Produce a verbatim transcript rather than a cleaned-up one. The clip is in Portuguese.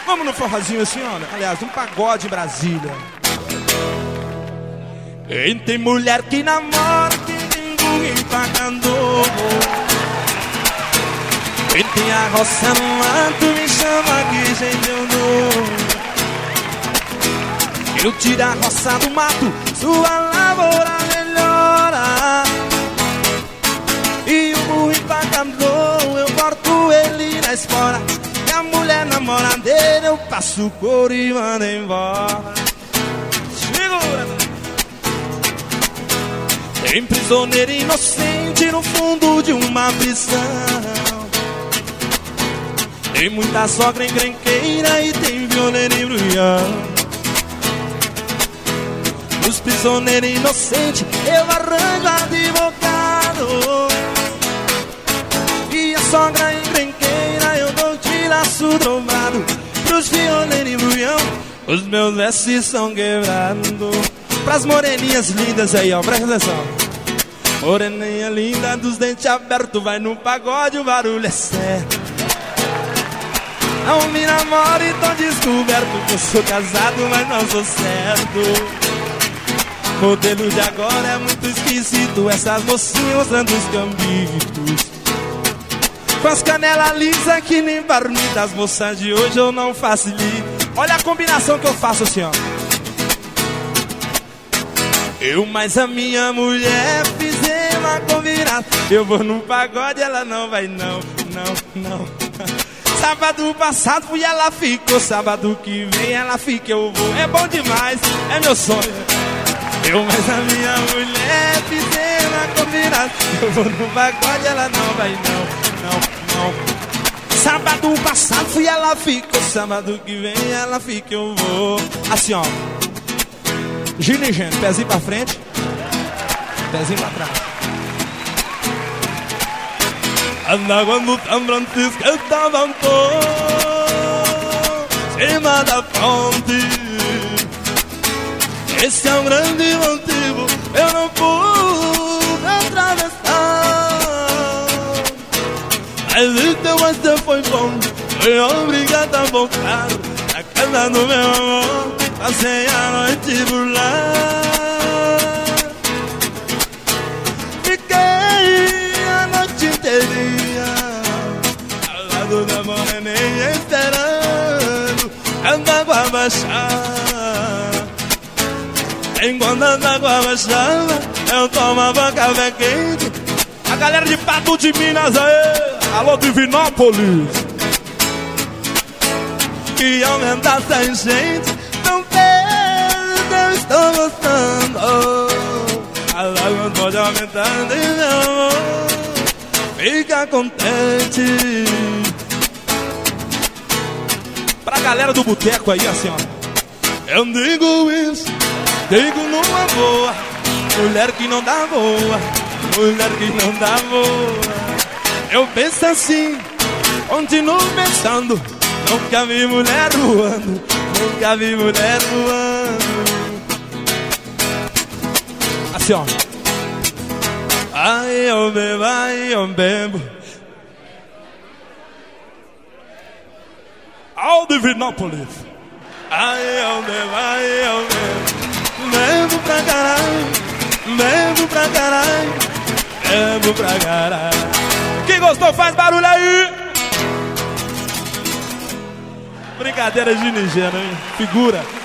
Vamos no forrozinho assim, olha. Aliás, um pagode em Brasília. Quem tem mulher que namora, quem tem burro pagando. Quem tem a roça no mato, me chama que gente eu dou. Eu tiro a roça do mato, sua lavoura melhora. E o burro empacador, eu corto ele na espora. E a mulher namoradeira, eu passo o couro e mando embora. Segura! Tem prisioneiro inocente no fundo de uma prisão. Tem muita sogra encrenqueira e tem violeiro embrulhão. Os prisioneiros inocentes eu arranjo advogado. E a sogra encrenqueira eu dou de laço dobrado. Pros violeiros embrulhão os meus versos são quebrados. Pras moreninhas lindas aí, ó, presta atenção. Moreninha linda dos dentes abertos, vai no pagode, o barulho é certo. Não me namoro e tô descoberto que eu sou casado, mas não sou certo. Modelo de agora é muito esquisito, essas mocinhas mostrando os cambitos. Com as canelas lisas que nem barnita, as moças de hoje eu não facilito. Olha a combinação que eu faço assim, ó. Eu mais a minha mulher fizemos uma combinada. Eu vou no pagode, ela não vai não, não, não. Sábado passado fui, ela ficou. Sábado que vem ela fica, eu vou. É bom demais, é meu sonho. Eu mais a minha mulher fizemos uma combinada. Eu vou no pagode, ela não vai não, não, não. Sábado passado fui, ela ficou. Sábado que vem ela fica, eu vou. Assim, ó. Gino e Gênio, pezinho pra frente, pezinho pra trás. Andava no São Francisco, eu tava um pouco cima da ponte. Esse é um grande motivo, eu não pude atravessar. Mas então você foi bom, foi obrigado a voltar na casa do meu amor. Passei a noite por lá. Fiquei a noite inteirinha ao lado da moreninha esperando a água baixar. Enquanto a água baixava, eu tomava café quente. A galera de Pato de Minas aí, alô Divinópolis. Que aumentasse a enchente. Não vejo, eu estou gostando. A água pode aumentando e meu amor fica contente. Pra galera do boteco aí, assim, ó. Eu digo isso, digo numa boa. Mulher que não dá boa, mulher que não dá boa. Eu penso assim, continuo pensando. Nunca vi mulher voando, nunca vi mulher voando. Assim, ó. Ai, eu bebo, ai, eu bebo. Ao Divinópolis. Ai, eu bebo, ai, eu bebo. Bebo pra caralho, bebo pra caralho, bebo pra caralho. Quem gostou faz barulho aí. Brincadeira de Nigéria, hein? Figura.